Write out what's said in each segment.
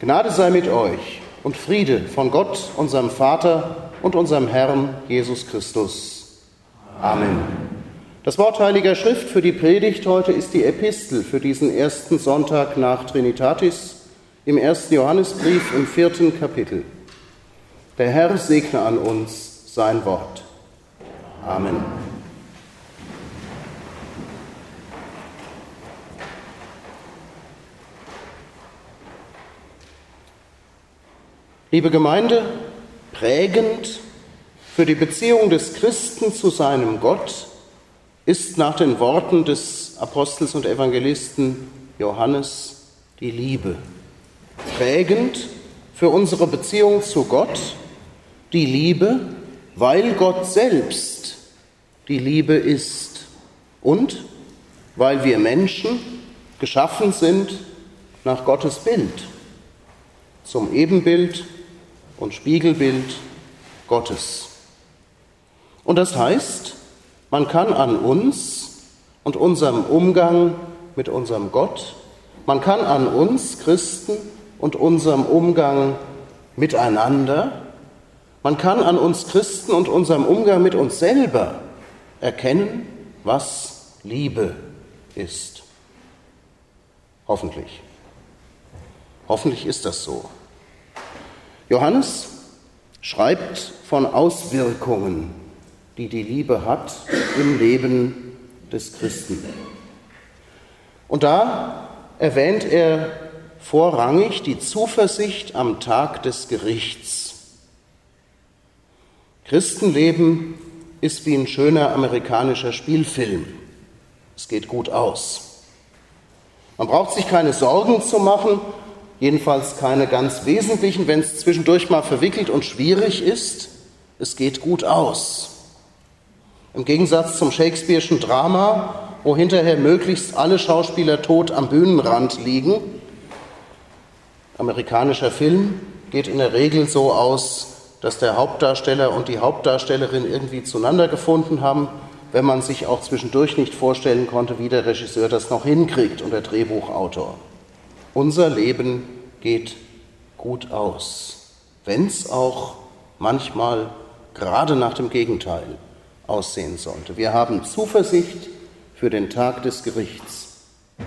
Gnade sei mit euch und Friede von Gott, unserem Vater und unserem Herrn Jesus Christus. Amen. Das Wort Heiliger Schrift für die Predigt heute ist die Epistel für diesen ersten Sonntag nach Trinitatis im 1. Johannesbrief im 4. Kapitel. Der Herr segne an uns sein Wort. Amen. Liebe Gemeinde, prägend für die Beziehung des Christen zu seinem Gott ist nach den Worten des Apostels und Evangelisten Johannes die Liebe. Prägend für unsere Beziehung zu Gott die Liebe, weil Gott selbst die Liebe ist und weil wir Menschen geschaffen sind nach Gottes Bild, zum Ebenbild und Spiegelbild Gottes. Und das heißt, man kann an uns und unserem Umgang mit unserem Gott, man kann an uns Christen und unserem Umgang miteinander, man kann an uns Christen und unserem Umgang mit uns selber erkennen, was Liebe ist. Hoffentlich. Hoffentlich ist das so. Johannes schreibt von Auswirkungen, die die Liebe hat im Leben des Christen. Und da erwähnt er vorrangig die Zuversicht am Tag des Gerichts. Christenleben ist wie ein schöner amerikanischer Spielfilm. Es geht gut aus. Man braucht sich keine Sorgen zu machen, jedenfalls keine ganz wesentlichen, wenn es zwischendurch mal verwickelt und schwierig ist. Es geht gut aus. Im Gegensatz zum Shakespeare'schen Drama, wo hinterher möglichst alle Schauspieler tot am Bühnenrand liegen. Amerikanischer Film geht in der Regel so aus, dass der Hauptdarsteller und die Hauptdarstellerin irgendwie zueinander gefunden haben, wenn man sich auch zwischendurch nicht vorstellen konnte, wie der Regisseur das noch hinkriegt und der Drehbuchautor. Unser Leben geht gut aus, wenn es auch manchmal gerade nach dem Gegenteil aussehen sollte. Wir haben Zuversicht für den Tag des Gerichts.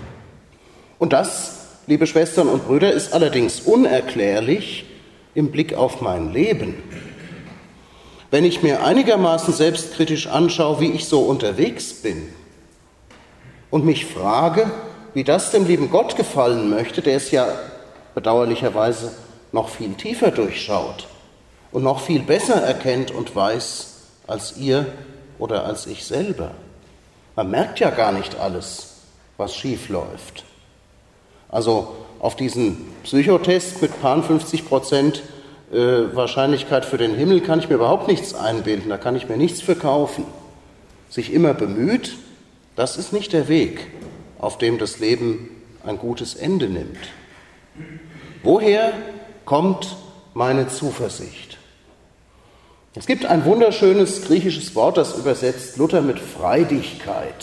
Und das, liebe Schwestern und Brüder, ist allerdings unerklärlich im Blick auf mein Leben. Wenn ich mir einigermaßen selbstkritisch anschaue, wie ich so unterwegs bin und mich frage, wie das dem lieben Gott gefallen möchte, der es ja bedauerlicherweise noch viel tiefer durchschaut und noch viel besser erkennt und weiß als ihr oder als ich selber. Man merkt ja gar nicht alles, was schief läuft. Also auf diesen Psychotest mit paar 50% Wahrscheinlichkeit für den Himmel kann ich mir überhaupt nichts einbilden, da kann ich mir nichts verkaufen. Sich immer bemüht, das ist nicht der Weg, auf dem das Leben ein gutes Ende nimmt. Woher kommt meine Zuversicht? Es gibt ein wunderschönes griechisches Wort, das übersetzt Luther mit Freidigkeit.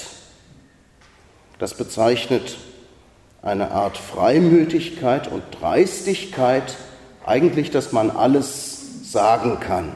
Das bezeichnet eine Art Freimütigkeit und Dreistigkeit, eigentlich, dass man alles sagen kann.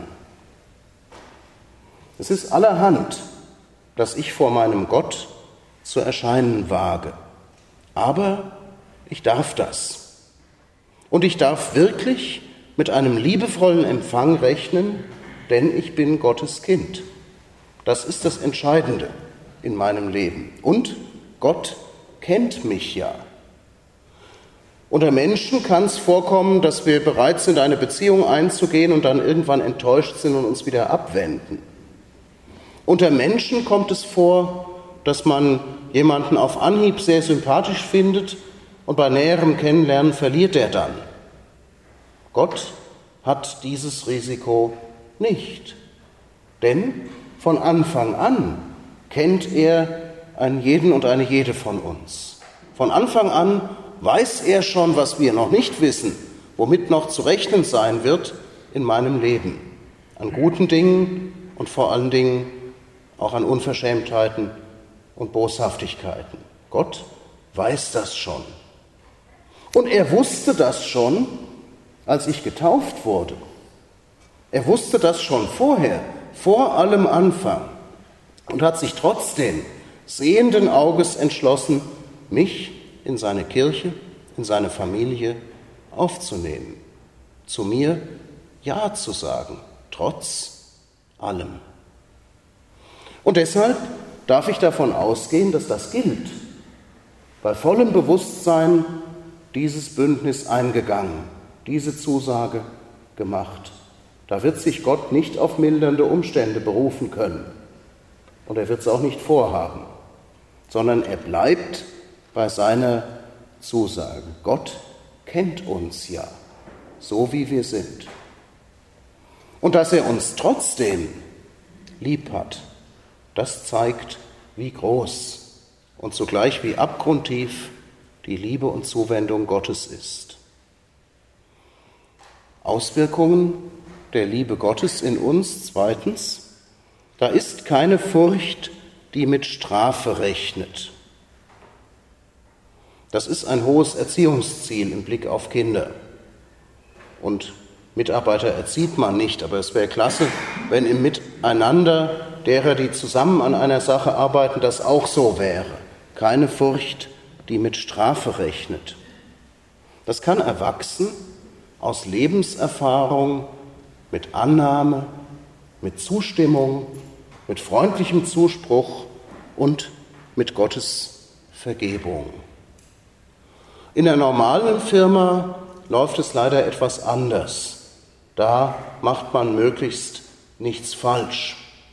Es ist allerhand, dass ich vor meinem Gott zu erscheinen wage. Aber ich darf das. Und ich darf wirklich mit einem liebevollen Empfang rechnen, denn ich bin Gottes Kind. Das ist das Entscheidende in meinem Leben. Und Gott kennt mich ja. Unter Menschen kann es vorkommen, dass wir bereit sind, eine Beziehung einzugehen und dann irgendwann enttäuscht sind und uns wieder abwenden. Unter Menschen kommt es vor, dass man jemanden auf Anhieb sehr sympathisch findet und bei näherem Kennenlernen verliert er dann. Gott hat dieses Risiko nicht, denn von Anfang an kennt er einen jeden und eine jede von uns. Von Anfang an weiß er schon, was wir noch nicht wissen, womit noch zu rechnen sein wird in meinem Leben. An guten Dingen und vor allen Dingen auch an Unverschämtheiten und Boshaftigkeiten. Gott weiß das schon. Und er wusste das schon, als ich getauft wurde. Er wusste das schon vorher, vor allem Anfang, und hat sich trotzdem sehenden Auges entschlossen, mich in seine Kirche, in seine Familie aufzunehmen, zu mir Ja zu sagen, trotz allem. Und deshalb darf ich davon ausgehen, dass das gilt. Bei vollem Bewusstsein dieses Bündnis eingegangen, diese Zusage gemacht. Da wird sich Gott nicht auf mildernde Umstände berufen können. Und er wird es auch nicht vorhaben, sondern er bleibt bei seiner Zusage. Gott kennt uns ja, so wie wir sind. Und dass er uns trotzdem lieb hat, das zeigt, wie groß und zugleich wie abgrundtief die Liebe und Zuwendung Gottes ist. Auswirkungen der Liebe Gottes in uns, zweitens, da ist keine Furcht, die mit Strafe rechnet. Das ist ein hohes Erziehungsziel im Blick auf Kinder. Und Mitarbeiter erzieht man nicht, aber es wäre klasse, wenn im Miteinander derer, die zusammen an einer Sache arbeiten, das auch so wäre. Keine Furcht, die mit Strafe rechnet. Das kann erwachsen aus Lebenserfahrung, mit Annahme, mit Zustimmung, mit freundlichem Zuspruch und mit Gottes Vergebung. In der normalen Firma läuft es leider etwas anders. Da macht man möglichst nichts falsch.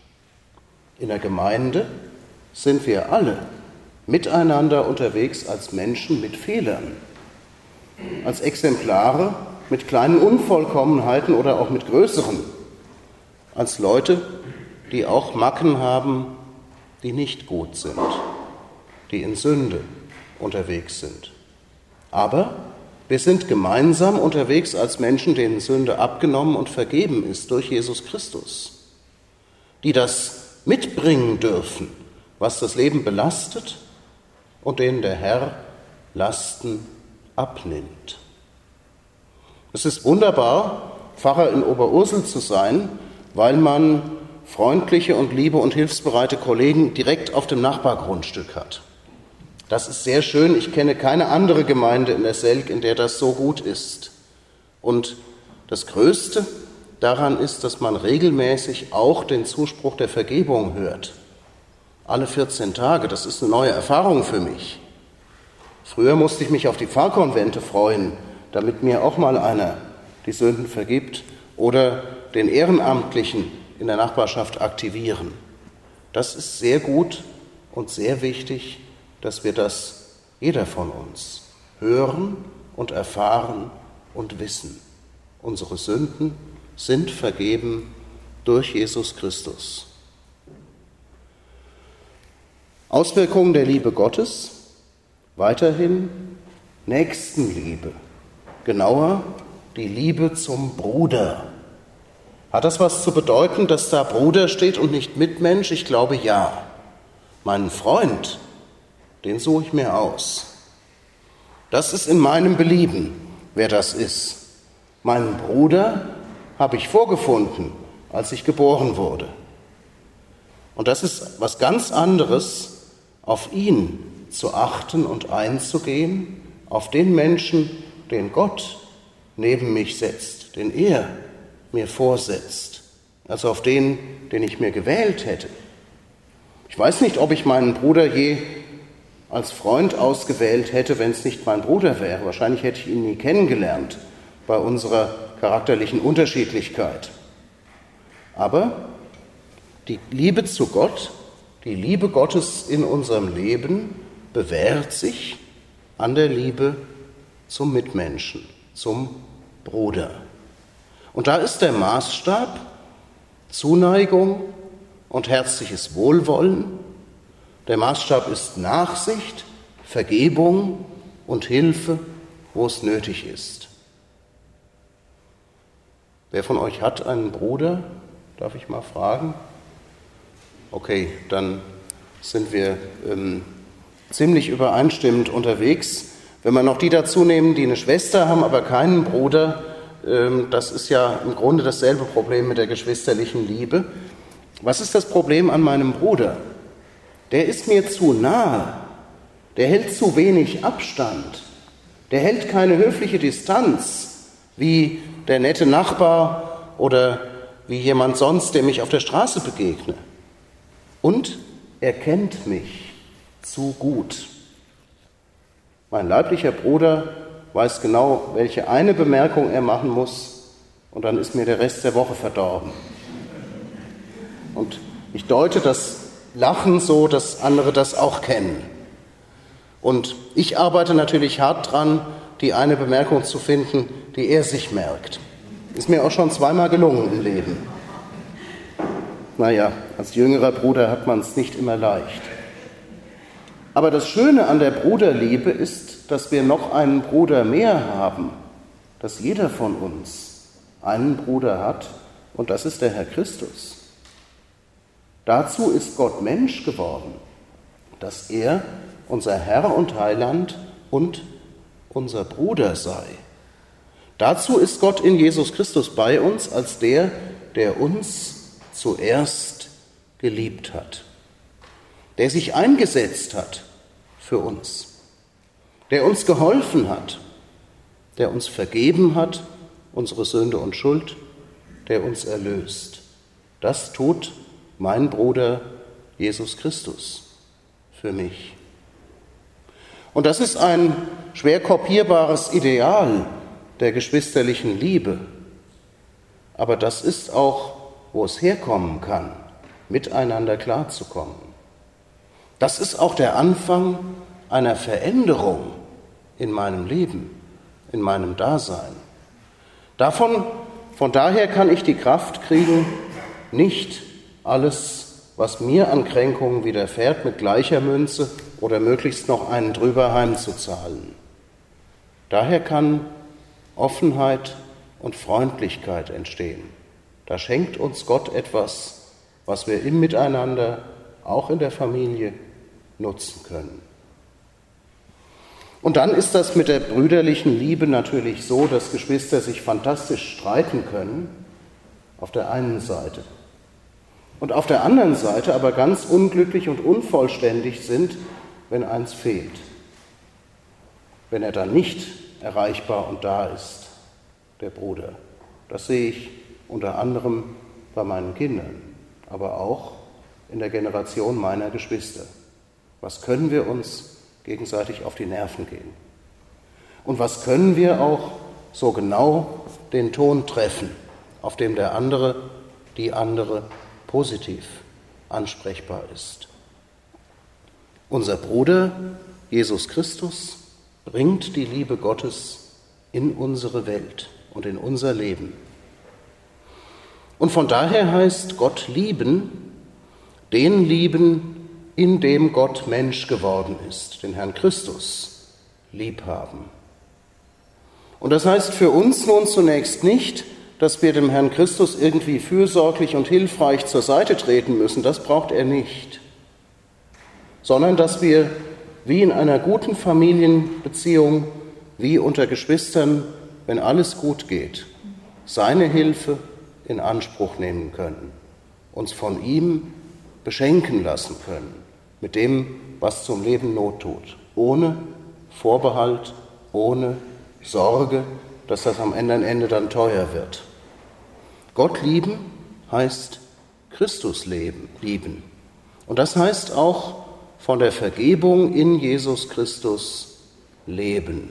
In der Gemeinde sind wir alle miteinander unterwegs als Menschen mit Fehlern, als Exemplare mit kleinen Unvollkommenheiten oder auch mit größeren, als Leute, die auch Macken haben, die nicht gut sind, die in Sünde unterwegs sind. Aber wir sind gemeinsam unterwegs als Menschen, denen Sünde abgenommen und vergeben ist durch Jesus Christus, die das mitbringen dürfen, was das Leben belastet und denen der Herr Lasten abnimmt. Es ist wunderbar, Pfarrer in Oberursel zu sein, weil man freundliche und liebe und hilfsbereite Kollegen direkt auf dem Nachbargrundstück hat. Das ist sehr schön. Ich kenne keine andere Gemeinde in der Selk, in der das so gut ist. Und das Größte daran ist, dass man regelmäßig auch den Zuspruch der Vergebung hört. Alle 14 Tage, das ist eine neue Erfahrung für mich. Früher musste ich mich auf die Pfarrkonvente freuen, damit mir auch mal einer die Sünden vergibt oder den Ehrenamtlichen in der Nachbarschaft aktivieren. Das ist sehr gut und sehr wichtig, dass wir das, jeder von uns, hören und erfahren und wissen. Unsere Sünden sind vergeben durch Jesus Christus. Auswirkungen der Liebe Gottes, weiterhin Nächstenliebe, genauer die Liebe zum Bruder. Hat das was zu bedeuten, dass da Bruder steht und nicht Mitmensch? Ich glaube ja. Meinen Freund, den suche ich mir aus. Das ist in meinem Belieben, wer das ist. Meinen Bruder habe ich vorgefunden, als ich geboren wurde. Und das ist was ganz anderes, auf ihn zu achten und einzugehen, auf den Menschen, den Gott neben mich setzt, den er mir vorsetzt, also auf den, den ich mir gewählt hätte. Ich weiß nicht, ob ich meinen Bruder je als Freund ausgewählt hätte, wenn es nicht mein Bruder wäre. Wahrscheinlich hätte ich ihn nie kennengelernt bei unserer charakterlichen Unterschiedlichkeit. Aber die Liebe zu Gott, die Liebe Gottes in unserem Leben bewährt sich an der Liebe zum Mitmenschen, zum Bruder. Und da ist der Maßstab Zuneigung und herzliches Wohlwollen. Der Maßstab ist Nachsicht, Vergebung und Hilfe, wo es nötig ist. Wer von euch hat einen Bruder? Darf ich mal fragen? Okay, dann sind wir ziemlich übereinstimmend unterwegs. Wenn wir noch die dazu nehmen, die eine Schwester haben, aber keinen Bruder, das ist ja im Grunde dasselbe Problem mit der geschwisterlichen Liebe. Was ist das Problem an meinem Bruder? Der ist mir zu nahe, der hält zu wenig Abstand, der hält keine höfliche Distanz, wie der nette Nachbar oder wie jemand sonst, der mich auf der Straße begegne. Und er kennt mich zu gut. Mein leiblicher Bruder weiß genau, welche eine Bemerkung er machen muss, und dann ist mir der Rest der Woche verdorben. Und ich deute das Lachen so, dass andere das auch kennen. Und ich arbeite natürlich hart dran, die eine Bemerkung zu finden, die er sich merkt. Ist mir auch schon zweimal gelungen im Leben. Naja, als jüngerer Bruder hat man es nicht immer leicht. Aber das Schöne an der Bruderliebe ist, dass wir noch einen Bruder mehr haben, dass jeder von uns einen Bruder hat, und das ist der Herr Christus. Dazu ist Gott Mensch geworden, dass er unser Herr und Heiland und unser Bruder sei. Dazu ist Gott in Jesus Christus bei uns als der, der uns zuerst geliebt hat, der sich eingesetzt hat für uns, der uns geholfen hat, der uns vergeben hat, unsere Sünde und Schuld, der uns erlöst. Das tut mein Bruder Jesus Christus für mich. Und das ist ein schwer kopierbares Ideal der geschwisterlichen Liebe. Aber das ist auch, wo es herkommen kann, miteinander klarzukommen. Das ist auch der Anfang einer Veränderung in meinem Leben, in meinem Dasein. Von daher kann ich die Kraft kriegen, nicht alles, was mir an Kränkungen widerfährt, mit gleicher Münze oder möglichst noch einen drüber heimzuzahlen. Daher kann Offenheit und Freundlichkeit entstehen. Da schenkt uns Gott etwas, was wir im Miteinander, auch in der Familie, nutzen können. Und dann ist das mit der brüderlichen Liebe natürlich so, dass Geschwister sich fantastisch streiten können, auf der einen Seite. Und auf der anderen Seite aber ganz unglücklich und unvollständig sind, wenn eins fehlt. Wenn er dann nicht erreichbar und da ist, der Bruder. Das sehe ich unter anderem bei meinen Kindern, aber auch in der Generation meiner Geschwister. Was können wir uns gegenseitig auf die Nerven gehen? Und was können wir auch so genau den Ton treffen, auf dem der andere, die andere positiv ansprechbar ist? Unser Bruder Jesus Christus bringt die Liebe Gottes in unsere Welt und in unser Leben. Und von daher heißt Gott lieben, den lieben, in dem Gott Mensch geworden ist, den Herrn Christus lieb haben. Und das heißt für uns nun zunächst nicht, dass wir dem Herrn Christus irgendwie fürsorglich und hilfreich zur Seite treten müssen, das braucht er nicht, sondern dass wir wie in einer guten Familienbeziehung, wie unter Geschwistern, wenn alles gut geht, seine Hilfe in Anspruch nehmen können, uns von ihm beschenken lassen können, mit dem, was zum Leben Not tut, ohne Vorbehalt, ohne Sorge, dass das am Ende dann teuer wird. Gott lieben heißt Christus lieben. Und das heißt auch von der Vergebung in Jesus Christus leben.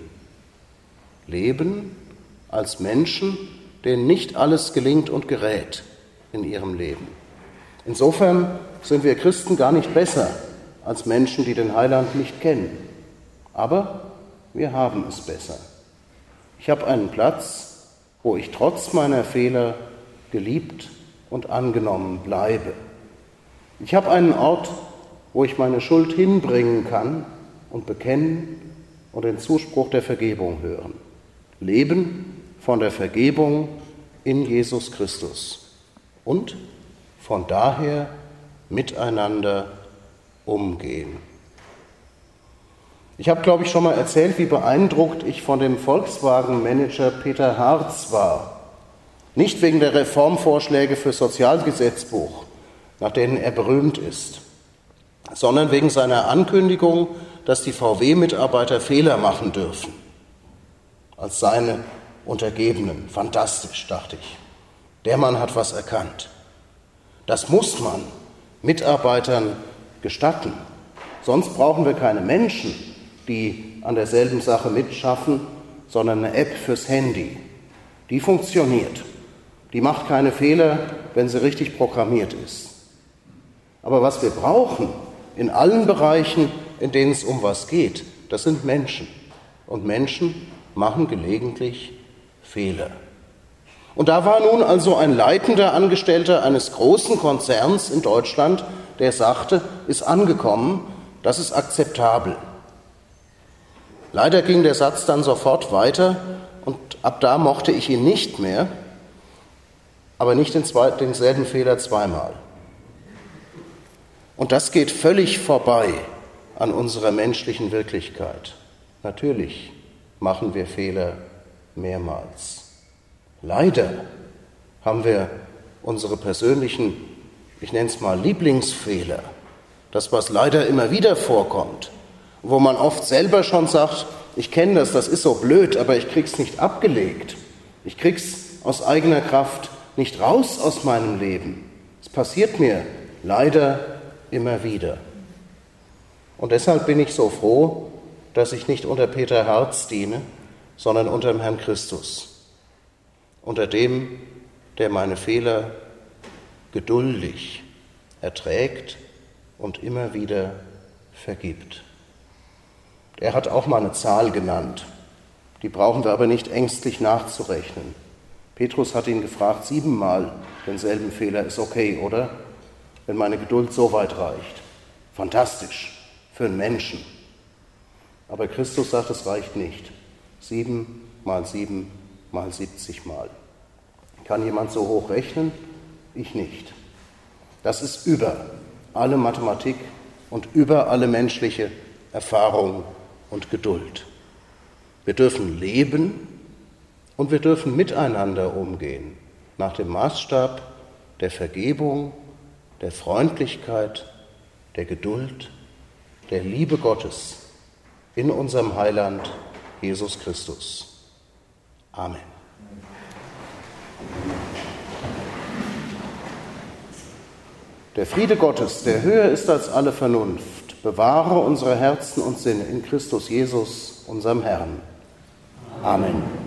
Leben als Menschen, denen nicht alles gelingt und gerät in ihrem Leben. Insofern sind wir Christen gar nicht besser als Menschen, die den Heiland nicht kennen. Aber wir haben es besser. Ich habe einen Platz, wo ich trotz meiner Fehler geliebt und angenommen bleibe. Ich habe einen Ort, wo ich meine Schuld hinbringen kann und bekennen und den Zuspruch der Vergebung hören. Leben von der Vergebung in Jesus Christus und von daher miteinander umgehen. Ich habe, glaube ich, schon mal erzählt, wie beeindruckt ich von dem Volkswagen-Manager Peter Hartz war. Nicht wegen der Reformvorschläge für Sozialgesetzbuch, nach denen er berühmt ist, sondern wegen seiner Ankündigung, dass die VW-Mitarbeiter Fehler machen dürfen. Als seine Untergebenen. Fantastisch, dachte ich. Der Mann hat was erkannt. Das muss man Mitarbeitern gestatten. Sonst brauchen wir keine Menschen, die an derselben Sache mitschaffen, sondern eine App fürs Handy. Die funktioniert. Die macht keine Fehler, wenn sie richtig programmiert ist. Aber was wir brauchen, in allen Bereichen, in denen es um was geht, das sind Menschen. Und Menschen machen gelegentlich Fehler. Und da war nun also ein leitender Angestellter eines großen Konzerns in Deutschland, der sagte, ist angekommen, das ist akzeptabel. Leider ging der Satz dann sofort weiter und ab da mochte ich ihn nicht mehr, aber nicht denselben Fehler zweimal. Und das geht völlig vorbei an unserer menschlichen Wirklichkeit. Natürlich machen wir Fehler mehrmals. Leider haben wir unsere persönlichen, ich nenne es mal Lieblingsfehler, das, was leider immer wieder vorkommt, wo man oft selber schon sagt, ich kenne das ist so blöd, aber ich krieg's nicht abgelegt. Ich krieg's aus eigener Kraft nicht raus aus meinem Leben. Es passiert mir leider immer wieder. Und deshalb bin ich so froh, dass ich nicht unter Peter Hartz diene, sondern unter dem Herrn Christus, unter dem, der meine Fehler geduldig erträgt und immer wieder vergibt. Er hat auch mal eine Zahl genannt, die brauchen wir aber nicht ängstlich nachzurechnen. Petrus hat ihn gefragt, 7-mal denselben Fehler ist okay, oder? Wenn meine Geduld so weit reicht. Fantastisch für einen Menschen. Aber Christus sagt, es reicht nicht. 7 mal 7 mal 70 Mal. Kann jemand so hoch rechnen? Ich nicht. Das ist über alle Mathematik und über alle menschliche Erfahrung und Geduld. Wir dürfen leben und wir dürfen miteinander umgehen, nach dem Maßstab der Vergebung, der Freundlichkeit, der Geduld, der Liebe Gottes in unserem Heiland Jesus Christus. Amen. Der Friede Gottes, der höher ist als alle Vernunft, bewahre unsere Herzen und Sinne in Christus Jesus, unserem Herrn. Amen.